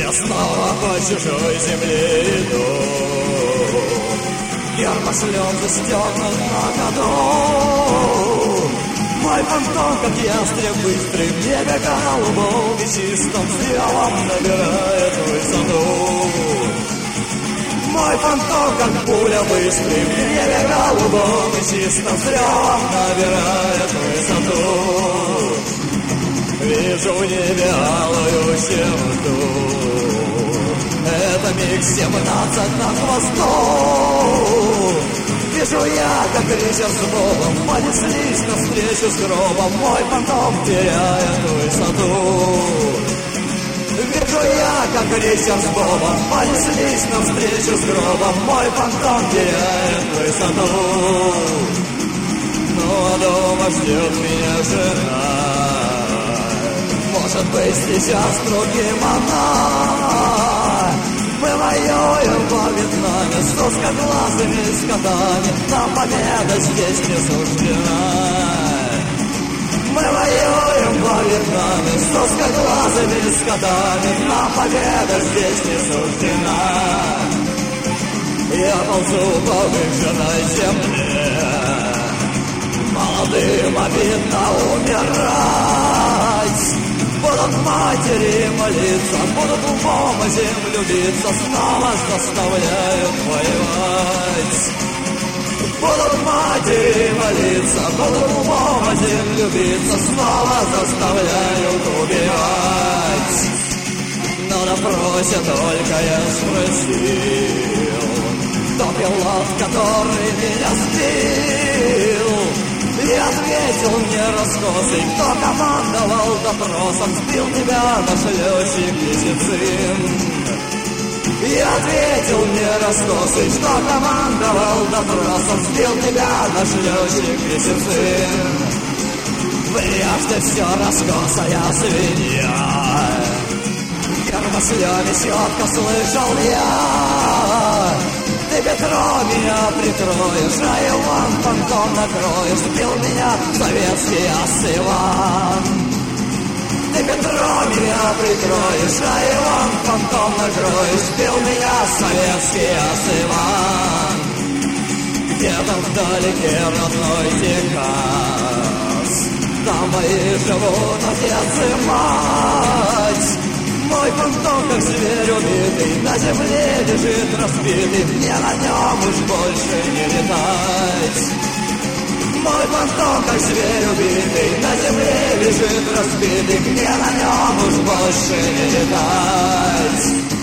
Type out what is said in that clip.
Я снова по чужой земле иду. Герба шлем застегнут на ходу. Мой фантом, как ястреб быстрый, в небе голубом и чистом стрелом набирает высоту. Мой фантом, как пуля быстрый, в небе голубом и чистом стрелом набирает высоту. Вижу в небе алую черноту. Это миг 17 над хвостом. Вижу я, как Ричард с Бобом понеслись навстречу с гробом. Мой фантом теряет высоту. Вижу я, как Ричард с Бобом понеслись навстречу с гробом. Мой фантом теряет высоту. Ну а дома ждет меня жена. Может быть, сейчас другим она. Мы воюем во Вьетнаме с узкоглазыми скотами. Нам победа здесь не суждена. Мы воюем во Вьетнаме с узкоглазыми скотами. Нам победа здесь не суждена. Я ползу по выжженной земле. Молодым обидно умирать. Будут матери молиться, будут умом о землю биться, снова заставляют воевать. Будут матери молиться, будут умом о землю биться, снова заставляют убивать. Но на допросе только я спросил, кто пилот, который меня сбил. И ответил мне раскосый, кто командовал допросом, сбил тебя наш летчик Лисицын. И ответил мне раскосый, что командовал допросом, сбил тебя наш летчик Лисицын. Прежде все раскосая свинья, гермошлеме четко слышал я. Ты Петро меня прикроешь, а Иван фантом накроешь. Сбил меня советский ас Иван. Ты Петро меня прикроешь, а Иван фантом накроешь. Сбил меня советский ас Иван. Где-то вдалеке родной Техас, там мои живут отец и мать. Мой фантом, как зверь убитый, на земле лежит разбитый. Мне на нем уж больше не летать. Мой фантом, как зверь убитый, на земле лежит разбитый. Мне на нем уж больше не летать.